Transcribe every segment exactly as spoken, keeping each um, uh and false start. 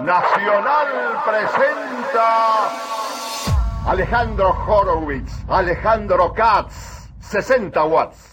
Nacional presenta Alejandro Horowitz, Alejandro Katz, sesenta watts.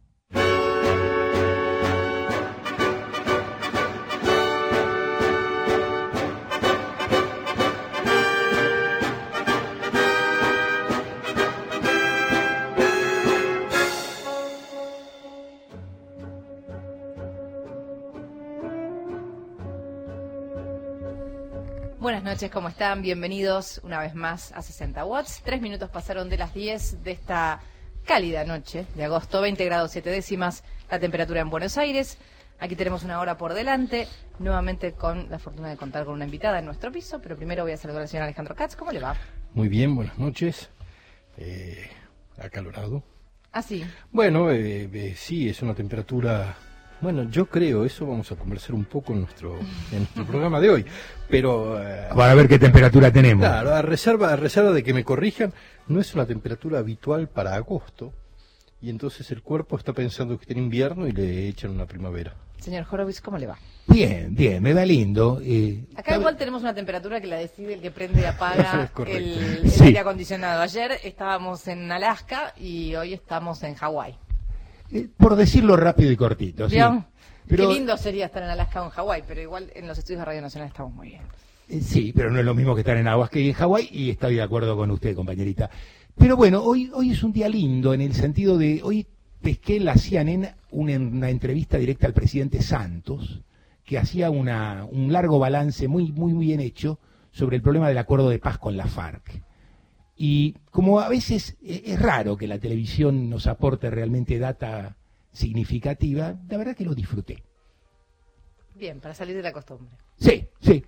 Buenas noches, ¿cómo están? Bienvenidos una vez más a sesenta watts. Tres minutos pasaron de las diez de esta cálida noche de agosto, veinte grados siete décimas la temperatura en Buenos Aires. Aquí tenemos una hora por delante, nuevamente con la fortuna de contar con una invitada en nuestro piso, pero primero voy a saludar al señor Alejandro Katz. ¿Cómo le va? Muy bien, buenas noches. Eh, acalorado. ¿Ah, sí? Bueno, eh, eh, sí, es una temperatura... Bueno, yo creo, eso vamos a conversar un poco en nuestro en nuestro programa de hoy, pero... Eh, Para ver qué temperatura tenemos. Claro, a reserva, a reserva de que me corrijan, no es una temperatura habitual para agosto, y entonces el cuerpo está pensando que está en invierno y le echan una primavera. Señor Horowitz, ¿cómo le va? Bien, bien, me va lindo. Eh, Acá igual tenemos una temperatura que la decide el que prende y apaga el, el sí. aire acondicionado. Ayer estábamos en Alaska y hoy estamos en Hawái. eh, por decirlo rápido y cortito, ¿sí? ¿Vio? Pero, Qué lindo sería estar en Alaska o en Hawái, pero igual en los estudios de Radio Nacional estamos muy bien. eh, sí, pero no es lo mismo que estar en Aguas que en Hawái, y estoy de acuerdo con usted, compañerita. Pero bueno, hoy hoy es un día lindo en el sentido de, hoy pesqué en la C N N una, una entrevista directa al presidente Santos, que hacía una, un largo balance muy, muy, muy bien hecho sobre el problema del acuerdo de paz con la FARC. Y como a veces es raro que la televisión nos aporte realmente data significativa, la verdad que lo disfruté. Bien, para salir de la costumbre. Sí, sí.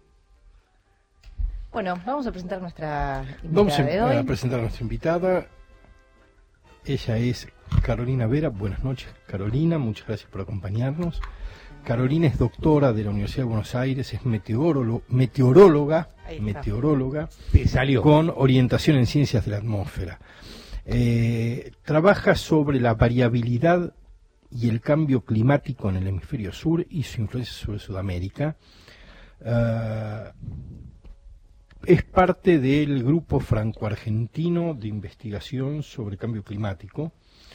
Bueno, vamos a presentar nuestra invitada Vamos a, de hoy. a presentar a nuestra invitada. Ella es Carolina Vera. Buenas noches, Carolina. Muchas gracias por acompañarnos. Carolina es doctora de la Universidad de Buenos Aires, es meteorólogo, meteoróloga, meteoróloga, Te salió. con orientación en ciencias de la atmósfera. Eh, trabaja sobre la variabilidad y el cambio climático en el hemisferio sur y su influencia sobre Sudamérica. Uh, es parte del grupo franco-argentino de investigación sobre cambio climático.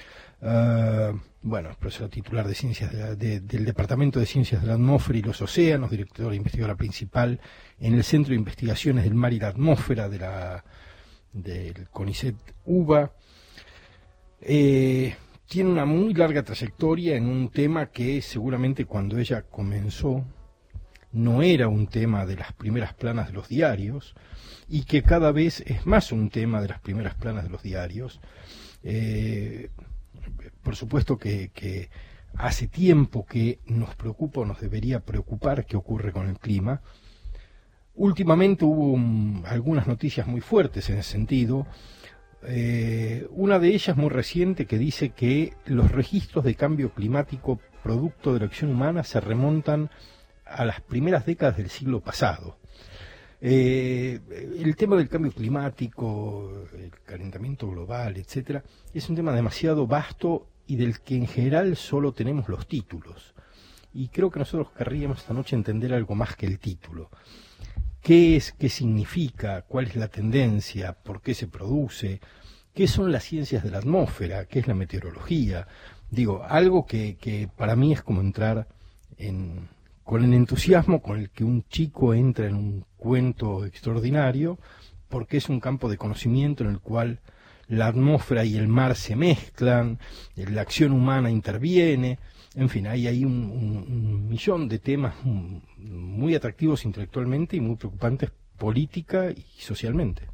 Uh, bueno, es profesora titular de ciencias de la, de, del Departamento de Ciencias de la Atmósfera y los Océanos, directora e investigadora principal en el Centro de Investigaciones del Mar y la Atmósfera de la, del CONICET UBA. Eh, tiene una muy larga trayectoria en un tema que seguramente cuando ella comenzó no era un tema de las primeras planas de los diarios, y que cada vez es más un tema de las primeras planas de los diarios. Eh, por supuesto que, que hace tiempo que nos preocupa o nos debería preocupar qué ocurre con el clima. Últimamente hubo um, algunas noticias muy fuertes en ese sentido. Eh, una de ellas muy reciente que dice que los registros de cambio climático producto de la acción humana se remontan a las primeras décadas del siglo pasado. Eh, el tema del cambio climático, el calentamiento global, etcétera, es un tema demasiado vasto y del que en general solo tenemos los títulos. Y creo que nosotros querríamos esta noche entender algo más que el título. ¿Qué es, qué significa, cuál es la tendencia, por qué se produce, qué son las ciencias de la atmósfera, qué es la meteorología? Digo, algo que, que para mí es como entrar en... con el entusiasmo con el que un chico entra en un cuento extraordinario, porque es un campo de conocimiento en el cual la atmósfera y el mar se mezclan, la acción humana interviene, en fin, hay ahí un, un, un millón de temas muy atractivos intelectualmente y muy preocupantes política y socialmente.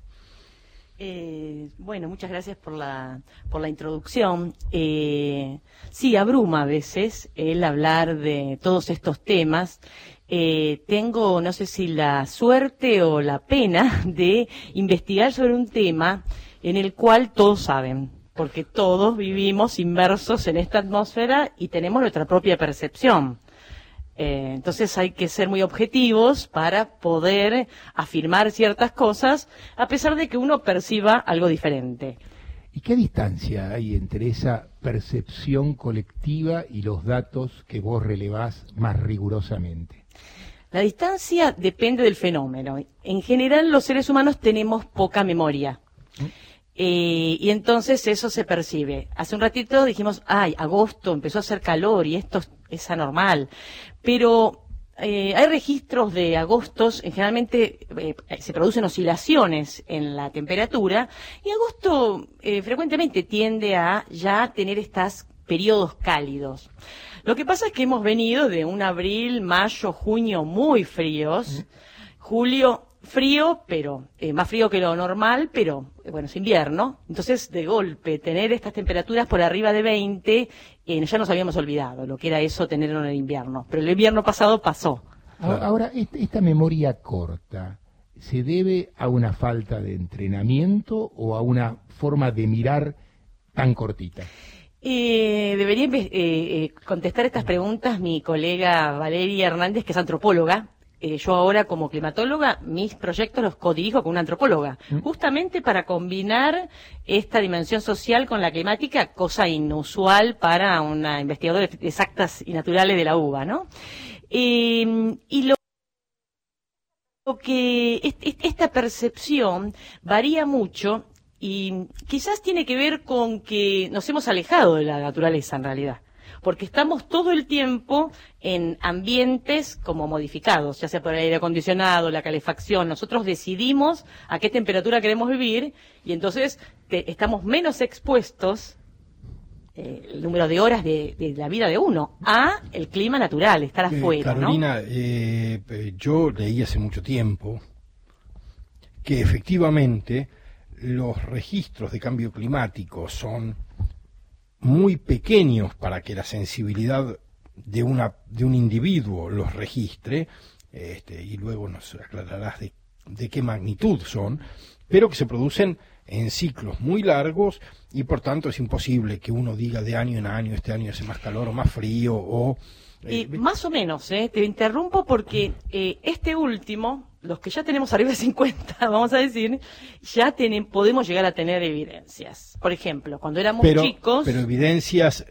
Eh, bueno, muchas gracias por la por la introducción. Eh, sí, abruma a veces el hablar de todos estos temas. Eh, tengo, no sé si la suerte o la pena de investigar sobre un tema en el cual todos saben, porque todos vivimos inmersos en esta atmósfera y tenemos nuestra propia percepción. Eh, entonces hay que ser muy objetivos para poder afirmar ciertas cosas, a pesar de que uno perciba algo diferente. ¿Y qué distancia hay entre esa percepción colectiva y los datos que vos relevás más rigurosamente? La distancia depende del fenómeno. En general, los seres humanos tenemos poca memoria. Eh, y entonces eso se percibe. Hace un ratito dijimos, ay, agosto, empezó a hacer calor y esto es anormal. Pero eh, hay registros de agostos, en generalmente eh, se producen oscilaciones en la temperatura, y agosto eh, frecuentemente tiende a ya tener estos periodos cálidos. Lo que pasa es que hemos venido de un abril, mayo, junio muy fríos, julio frío, pero eh, más frío que lo normal, pero eh, bueno, es invierno. Entonces, de golpe, tener estas temperaturas por arriba de veinte, eh, ya nos habíamos olvidado lo que era eso tenerlo en el invierno. Pero el invierno pasado pasó. Ahora, ahora, esta memoria corta, ¿se debe a una falta de entrenamiento o a una forma de mirar tan cortita? Eh, debería eh, eh, contestar estas preguntas mi colega Valeria Hernández, que es antropóloga. Eh, yo ahora, como climatóloga, mis proyectos los codirijo con una antropóloga, ¿Mm? justamente para combinar esta dimensión social con la climática, cosa inusual para una investigadora de exactas y naturales de la U B A, ¿no? Eh, y lo, lo que es, es, esta percepción varía mucho y quizás tiene que ver con que nos hemos alejado de la naturaleza en realidad. Porque estamos todo el tiempo en ambientes como modificados, ya sea por el aire acondicionado, la calefacción. Nosotros decidimos a qué temperatura queremos vivir y entonces te, estamos menos expuestos, eh, el número de horas de, de la vida de uno, a el clima natural, estar afuera. Eh, Carolina, ¿no? eh, yo leí hace mucho tiempo que efectivamente los registros de cambio climático son muy pequeños para que la sensibilidad de una de un individuo los registre, este, y luego nos aclararás de, de qué magnitud son, pero que se producen en ciclos muy largos y por tanto es imposible que uno diga de año en año, este año hace más calor o más frío o... Eh, eh, más o menos, eh, te interrumpo porque eh, este último, los que ya tenemos arriba de cincuenta, vamos a decir, ya tienen, podemos llegar a tener evidencias. Por ejemplo, cuando éramos pero, chicos... Pero evidencias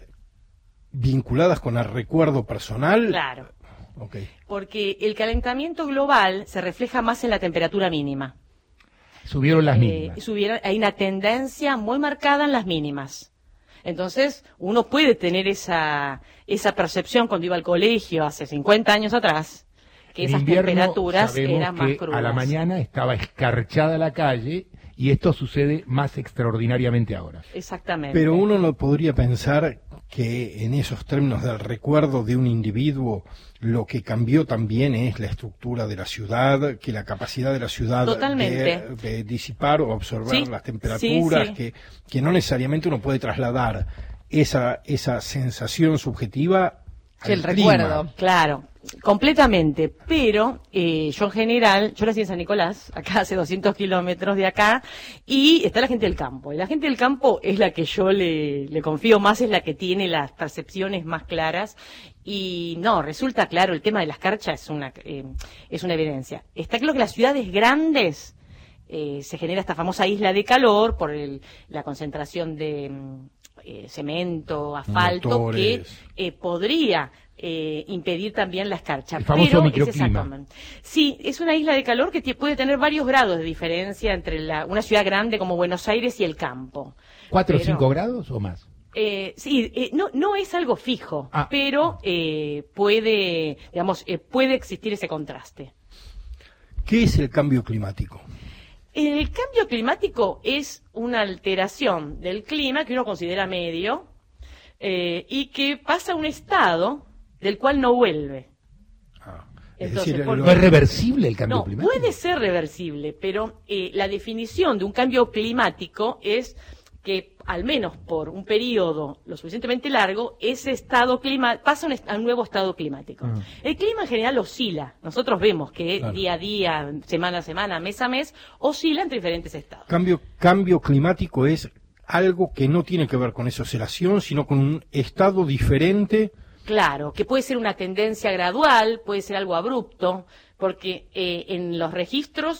vinculadas con el recuerdo personal. Claro. Okay. Porque el calentamiento global se refleja más en la temperatura mínima. Subieron las eh, mínimas. Subieron, hay una tendencia muy marcada en las mínimas. Entonces, uno puede tener esa esa percepción cuando iba al colegio hace cincuenta años atrás, que en esas invierno, temperaturas eran más crudas. A la mañana estaba escarchada la calle y esto sucede más extraordinariamente ahora. Exactamente. Pero uno no podría pensar que en esos términos del recuerdo de un individuo lo que cambió también es la estructura de la ciudad, que la capacidad de la ciudad de, de disipar o absorber sí, las temperaturas, sí, sí. Que, que no necesariamente uno puede trasladar esa esa sensación subjetiva sí, al el clima. recuerdo. Claro, completamente, pero eh, yo en general, yo nací en San Nicolás, acá hace doscientos kilómetros de acá, y está la gente del campo, y la gente del campo es la que yo le, le confío más, es la que tiene las percepciones más claras, y no, resulta claro, el tema de la escarcha es una, eh, es una evidencia. Está claro que las ciudades grandes eh, se genera esta famosa isla de calor por el, la concentración de eh, cemento, asfalto, Motores. que eh, podría eh, impedir también la escarcha. El famoso pero microclima. Sí, es una isla de calor que puede tener varios grados de diferencia entre la, una ciudad grande como Buenos Aires y el campo. ¿Cuatro o cinco grados o más? Eh, sí, eh, no, no es algo fijo, ah. pero eh, puede, digamos, eh, puede existir ese contraste. ¿Qué es el cambio climático? El cambio climático es una alteración del clima que uno considera medio eh, y que pasa a un estado del cual no vuelve. Ah, Entonces, decir, porque, ¿no es reversible el cambio no, climático? Puede ser reversible, pero eh, la definición de un cambio climático es que al menos por un periodo lo suficientemente largo, ese estado clima pasa un est- a un nuevo estado climático. Uh-huh. El clima en general oscila. Nosotros vemos que claro. día a día, semana a semana, mes a mes, oscila entre diferentes estados. Cambio, cambio climático es algo que no tiene que ver con esa oscilación, sino con un estado diferente. Claro, que puede ser una tendencia gradual, puede ser algo abrupto, porque eh, en los registros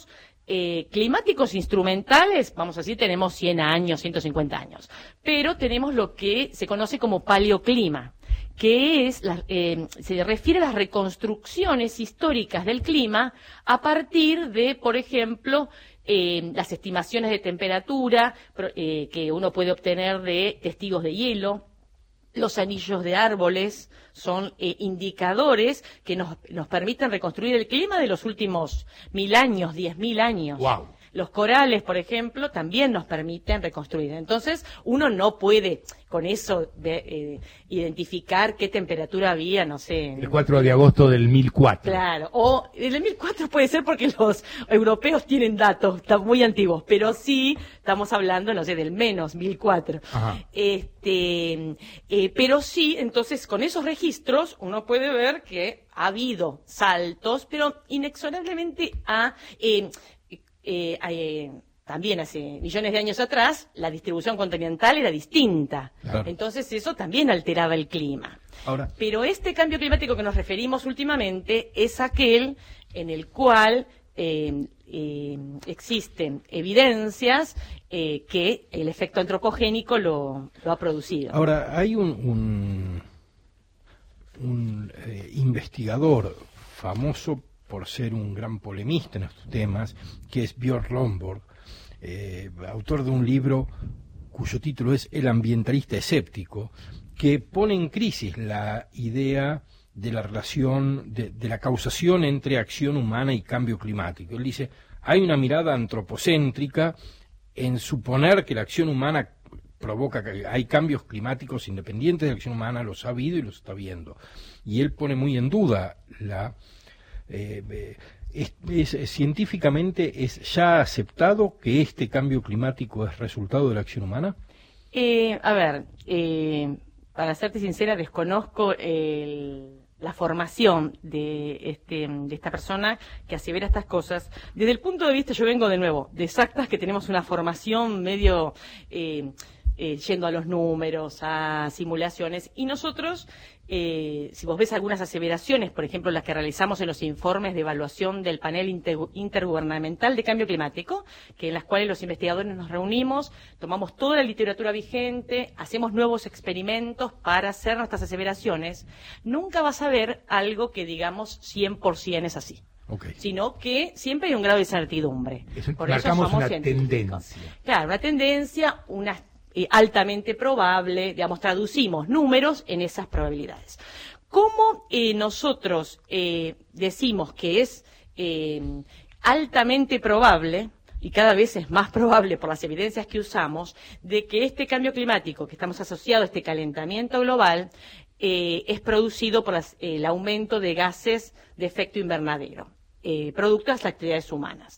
eh, climáticos instrumentales, vamos a decir, tenemos cien años, ciento cincuenta años, pero tenemos lo que se conoce como paleoclima, que es la, eh, se refiere a las reconstrucciones históricas del clima a partir de, por ejemplo, eh, las estimaciones de temperatura eh, que uno puede obtener de testigos de hielo. Los anillos de árboles son eh, indicadores que nos, nos permiten reconstruir el clima de los últimos mil años, diez mil años. Wow. Los corales, por ejemplo, también nos permiten reconstruir. Entonces, uno no puede con eso de, eh, identificar qué temperatura había, no sé. El cuatro de agosto del mil cuatro. Claro, o el mil cuatro puede ser porque los europeos tienen datos muy antiguos, pero sí estamos hablando, no sé, del menos mil cuatro. Ajá. Este, eh, pero sí, entonces con esos registros uno puede ver que ha habido saltos, pero inexorablemente a... Eh, Eh, eh, también hace millones de años atrás la distribución continental era distinta, Claro. Entonces eso también alteraba el clima. Ahora, Pero este cambio climático que nos referimos últimamente es aquel en el cual eh, eh, existen evidencias eh, que el efecto antropogénico lo, lo ha producido. ahora hay un, un, un eh, investigador famoso por ser un gran polemista en estos temas, que es Björn Lomborg, eh, autor de un libro cuyo título es El ambientalista escéptico, que pone en crisis la idea de la relación, de, de la causación entre acción humana y cambio climático. Él dice, hay una mirada antropocéntrica en suponer que la acción humana provoca que hay cambios climáticos independientes de la acción humana, los ha habido y los está viendo. Y él pone muy en duda la... Eh, eh, es, es, científicamente es ya aceptado que este cambio climático es resultado de la acción humana. Eh, a ver, eh, para serte sincera, desconozco el, la formación de, este, de esta persona que asevera estas cosas. Desde el punto de vista, yo vengo de nuevo, de exactas, que tenemos una formación medio eh, eh, yendo a los números, a simulaciones, y nosotros... Eh, si vos ves algunas aseveraciones, por ejemplo, las que realizamos en los informes de evaluación del panel inter intergubernamental de cambio climático, que en las cuales los investigadores nos reunimos, tomamos toda la literatura vigente, hacemos nuevos experimentos para hacer nuestras aseveraciones, nunca vas a ver algo que digamos cien por ciento es así. Okay. Sino que siempre hay un grado de incertidumbre. Eso, Por marcamos eso somos una científicos. tendencia. Claro, una tendencia, una Eh, altamente probable, digamos, traducimos números en esas probabilidades. ¿Cómo eh, nosotros eh, decimos que es eh, altamente probable, y cada vez es más probable por las evidencias que usamos, de que este cambio climático que estamos asociados a este calentamiento global eh, es producido por las, eh, el aumento de gases de efecto invernadero, eh, producto de las actividades humanas?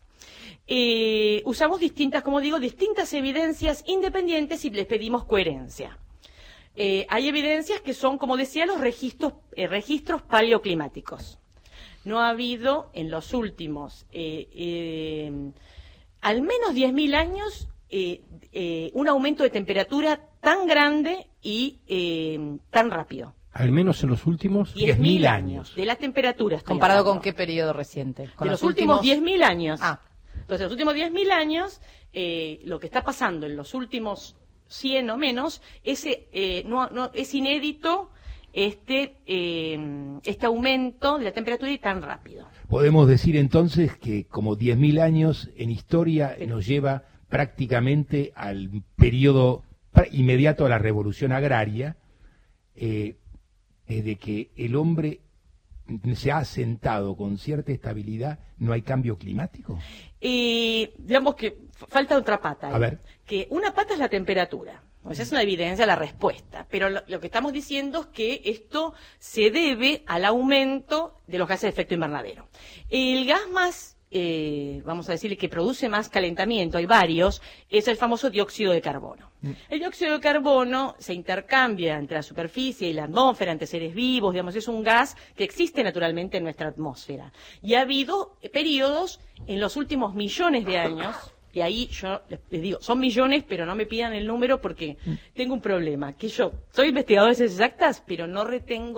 Eh, usamos distintas, como digo, distintas evidencias independientes y les pedimos coherencia. Eh, hay evidencias que son, como decía, los registros, eh, registros paleoclimáticos. No ha habido en los últimos, eh, eh, al menos diez mil años, eh, eh, un aumento de temperatura tan grande y eh, tan rápido. Al menos en los últimos diez mil años. De la temperatura. estoy ¿Comparado hablando. con qué periodo reciente? ¿Con De los, los últimos diez mil años. Ah. Entonces, en los últimos diez mil años, eh, lo que está pasando en los últimos cien o menos, ese, eh, no, no, es inédito este, eh, este aumento de la temperatura y tan rápido. Podemos decir entonces que como diez mil años en historia nos lleva prácticamente al periodo inmediato a la revolución agraria, eh, desde que el hombre se ha asentado con cierta estabilidad, ¿no hay cambio climático? Eh, digamos que falta otra pata ahí. A ver. Que una pata es la temperatura. O sea, es una evidencia la respuesta. Pero lo, lo que estamos diciendo es que esto se debe al aumento de los gases de efecto invernadero. El gas más, eh, vamos a decirle, que produce más calentamiento, hay varios, es el famoso dióxido de carbono. Mm. El dióxido de carbono se intercambia entre la superficie y la atmósfera, entre seres vivos, digamos, es un gas que existe naturalmente en nuestra atmósfera. Y ha habido periodos en los últimos millones de años. Y ahí yo les digo, son millones, pero no me pidan el número porque tengo un problema, que yo soy investigadora de ciencias exactas, pero no retengo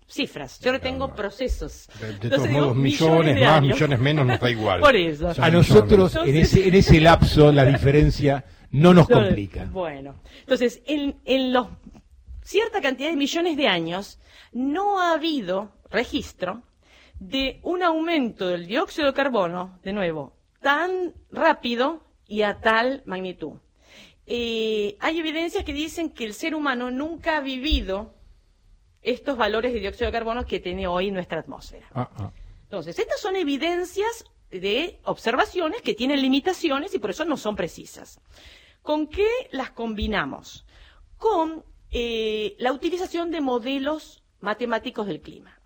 cifras, yo no tengo procesos. De, de Entonces, todos digo, modos, millones, de más, años. millones menos, nos da igual. Por eso. Son A millones. nosotros, en Entonces- ese, en ese lapso, la diferencia no nos complica. Bueno, entonces, en, en los cierta cantidad de millones de años, no ha habido registro de un aumento del dióxido de carbono, de nuevo, tan rápido y a tal magnitud. Eh, hay evidencias que dicen que el ser humano nunca ha vivido estos valores de dióxido de carbono que tiene hoy nuestra atmósfera. Ah, ah. Entonces, estas son evidencias de observaciones que tienen limitaciones y por eso no son precisas. ¿Con qué las combinamos? Con eh, la utilización de modelos matemáticos del clima.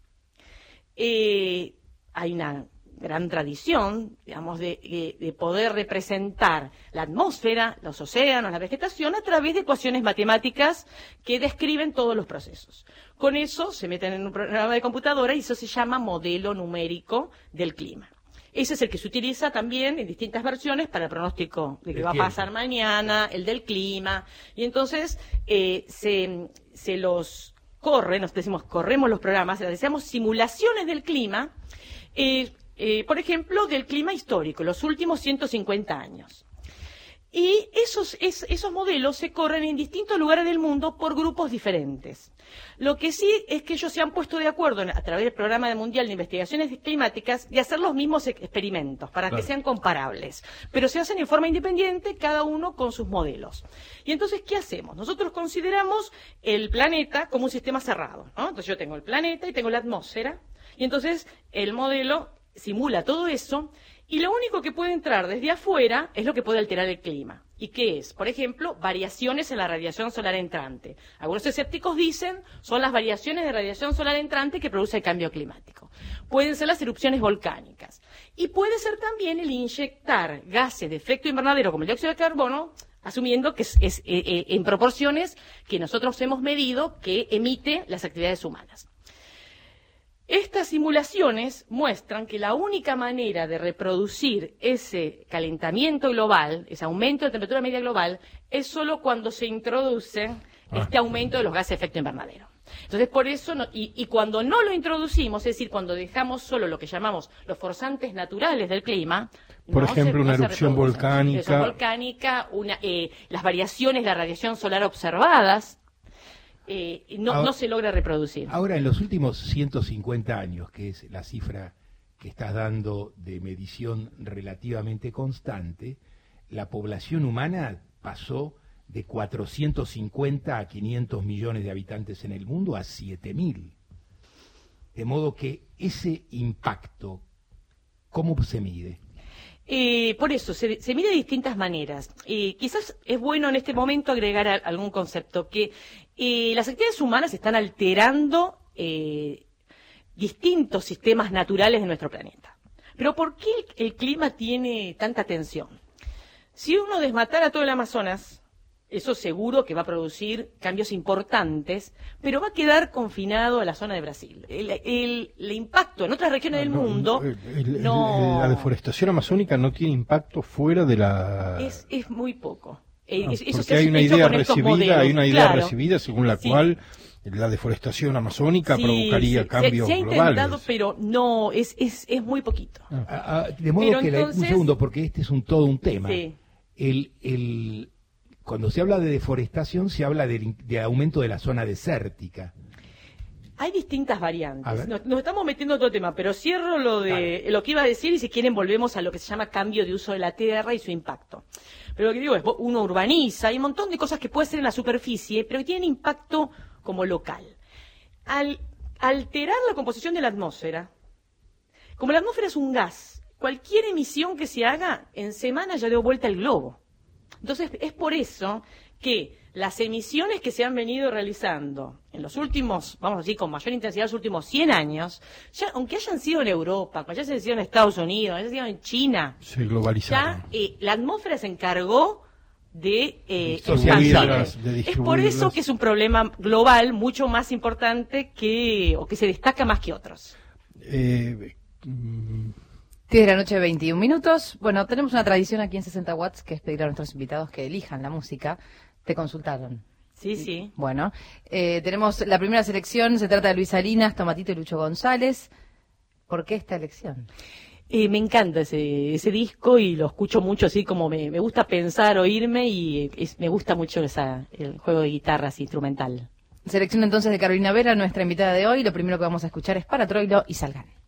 Eh, hay una gran tradición, digamos, de, de, de poder representar la atmósfera, los océanos, la vegetación, a través de ecuaciones matemáticas que describen todos los procesos. Con eso se meten en un programa de computadora y eso se llama modelo numérico del clima. Ese es el que se utiliza también en distintas versiones para el pronóstico de qué va a pasar mañana, el del clima, y entonces eh, se, se los corre, nos decimos, corremos los programas, hacemos simulaciones del clima, eh, Eh, por ejemplo, del clima histórico, los últimos ciento cincuenta años. Y esos, es, esos modelos se corren en distintos lugares del mundo por grupos diferentes. Lo que sí es que ellos se han puesto de acuerdo a través del Programa Mundial de Investigaciones Climáticas de hacer los mismos experimentos para Claro. que sean comparables. Pero se hacen en forma independiente, cada uno con sus modelos. Y entonces, ¿qué hacemos? Nosotros consideramos el planeta como un sistema cerrado, ¿no? Entonces yo tengo el planeta y tengo la atmósfera. Y entonces el modelo simula todo eso, y lo único que puede entrar desde afuera es lo que puede alterar el clima. ¿Y qué es? Por ejemplo, variaciones en la radiación solar entrante. Algunos escépticos dicen son las variaciones de radiación solar entrante que produce el cambio climático. Pueden ser las erupciones volcánicas. Y puede ser también el inyectar gases de efecto invernadero como el dióxido de carbono, asumiendo que es, es eh, eh, en proporciones que nosotros hemos medido que emite las actividades humanas. Estas simulaciones muestran que la única manera de reproducir ese calentamiento global, ese aumento de temperatura media global, es solo cuando se introduce Ah. este aumento de los gases de efecto invernadero. Entonces, por eso, no, y, y cuando no lo introducimos, es decir, cuando dejamos solo lo que llamamos los forzantes naturales del clima, Por no ejemplo, se- una no se erupción reproducen. volcánica. Erupción volcánica, una, eh, las variaciones de la radiación solar observadas, eh, no, Ahora- no se logra reproducir. Ahora, en los últimos ciento cincuenta años, que es la cifra que estás dando de medición relativamente constante, la población humana pasó de cuatrocientos cincuenta a quinientos millones de habitantes en el mundo a siete mil. De modo que ese impacto, ¿cómo se mide? Eh, por eso, se, se mide de distintas maneras. Eh, quizás es bueno en este momento agregar a, algún concepto, que eh, las actividades humanas están alterando eh, distintos sistemas naturales de nuestro planeta. Pero ¿por qué el, el clima tiene tanta tensión? Si uno desmatara todo el Amazonas, eso seguro que va a producir cambios importantes, pero va a quedar confinado a la zona de Brasil. El, el- el impacto en otras regiones del No, mundo el- el- no... La deforestación amazónica no tiene impacto fuera de la... Es, es muy poco. Eh, Ah, es- eso se porque ha hay una hecho idea con estos recibida, modelos, hay una idea claro. recibida según la Sí. cual la deforestación amazónica Sí, provocaría sí, cambios se, se ha globales. intentado, pero no, es, es, es muy poquito. Ah. Ah, ah, de modo Pero que, la- entonces- un segundo, porque este es un todo un tema. Sí. El, el, cuando se habla de deforestación, se habla del- de, aumento de la zona desértica. Hay distintas A variantes. ver. Nos, nos estamos metiendo en otro tema, pero cierro lo de lo que iba a decir y si quieren volvemos a lo que se llama cambio de uso de la tierra y su impacto. Pero lo que digo es, uno urbaniza, hay un montón de cosas que puede ser en la superficie, pero que tienen impacto como local. Al alterar la composición de la atmósfera, como la atmósfera es un gas, cualquier emisión que se haga en semana ya dio vuelta el globo. Entonces, es por eso que las emisiones que se han venido realizando en los últimos, vamos a decir, con mayor intensidad los últimos cien años, ya, aunque hayan sido en Europa, aunque hayan sido en Estados Unidos, hayan sido en China, Se globalizaron. ya eh, la atmósfera se encargó de eh, Distribuirlas, expandir. de Es por eso distribuirlas. que es un problema global mucho más importante que, o que se destaca más que otros. Eh, mm, diez de la noche, veintiún minutos. Bueno, tenemos una tradición aquí en sesenta watts, que es pedir a nuestros invitados que elijan la música. Te consultaron. Sí, sí. Bueno, eh, tenemos la primera selección, se trata de Luis Salinas, Tomatito y Lucho González. ¿Por qué esta elección? Eh, me encanta ese, ese disco y lo escucho mucho, así como me, me gusta pensar, oírme y es, me gusta mucho esa, el juego de guitarras instrumental. Selección entonces de Carolina Vera, nuestra invitada de hoy. Lo primero que vamos a escuchar es Para Troilo y Salgan.